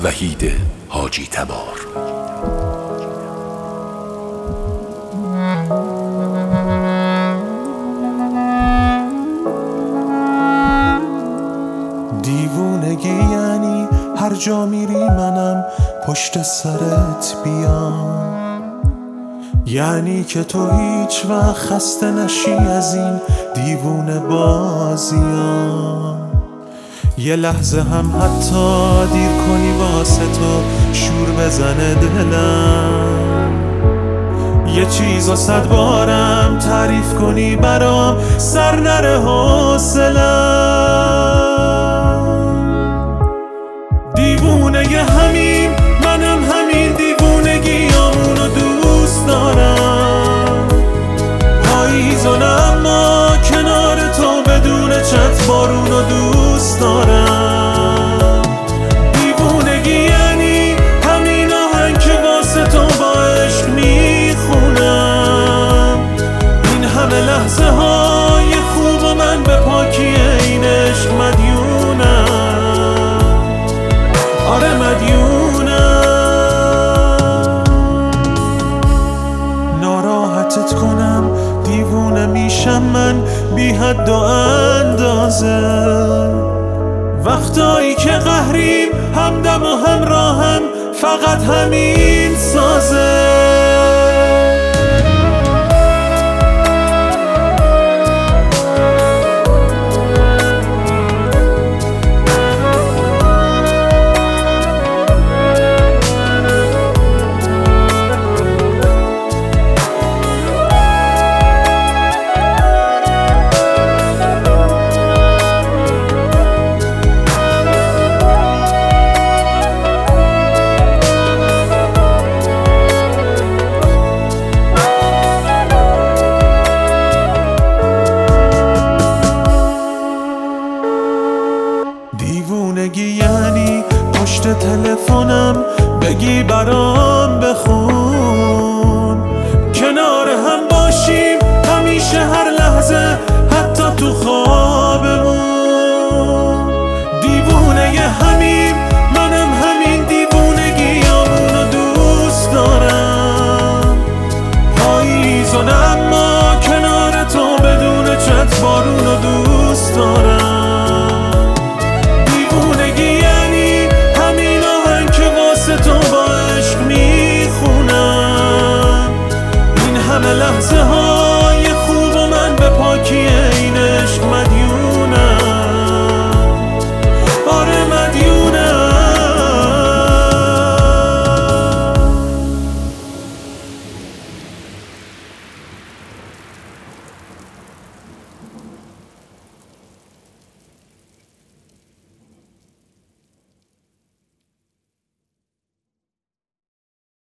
وحید حاجی تبار. دیوونگی یعنی هر جا میری منم پشت سرت بیام، یعنی که تو هیچ وقت خسته نشی از این دیوونه بازیام. یه لحظه هم حتی دیر کنی واسه تو شور بزنه دلم، یه چیزو 100 بارم تعریف کنی برام سر نره حوصلم. دیوونه ی همین منم همین دیوونگیامونو دوست دارم، پاییزون اما کنار تو بدون چت بارونو دوست دارم. دیوونگی یعنی همین آهنگ که واسه تو با عشق میخونم، این همه لحظه های خوب و من به پاکی این عشق مدیونم، آره مدیونم. ناراحتت کنم دیوونه میشم من بی حد و اندازه، وقتایی که قهریم همدم و همراهم فقط همین سازه.